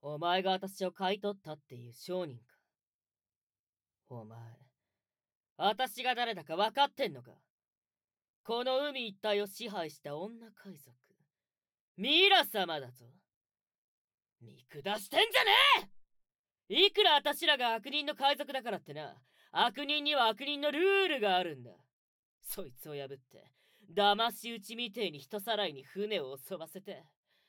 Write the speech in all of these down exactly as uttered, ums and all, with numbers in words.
お前が私を買い取ったっていう商人か。お前、私が誰だか分かってんのか。この海一帯を支配した女海賊、ミラ様だぞ。見下してんじゃねえ。いくら私らが悪人の海賊だからってな、悪人には悪人のルールがあるんだ。そいつを破って、騙し討ちみてえに人さらいに船を襲わせて。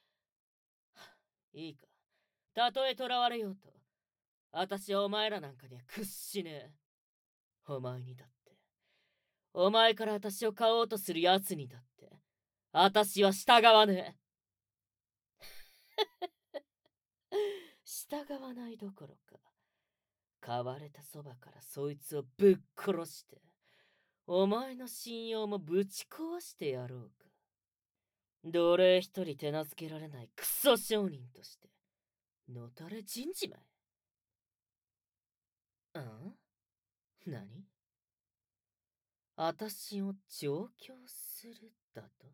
いいか、たとえ囚われようと、私はお前らなんかには屈しねえ。お前にだって、お前から私を買おうとする奴にだって、私は従わねえ。従わないどころか、買われたそばからそいつをぶっ殺して、お前の信用もぶち壊してやろうか。奴隷一人手なずけられないクソ商人として、のたれ死んじまえ。ん？何？私を調教するだと？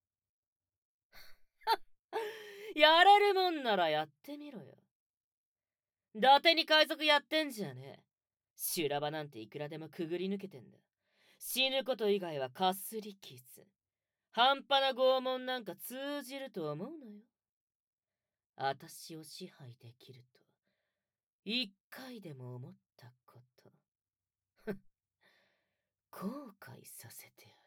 やれるもんならやってみろよ。伊達に海賊やってんじゃねえ。修羅場なんていくらでもくぐり抜けてんだ。死ぬこと以外はかすり傷。半端な拷問なんか通じると思うのよ。私を支配できると、一回でも思ったこと。後悔させてやる。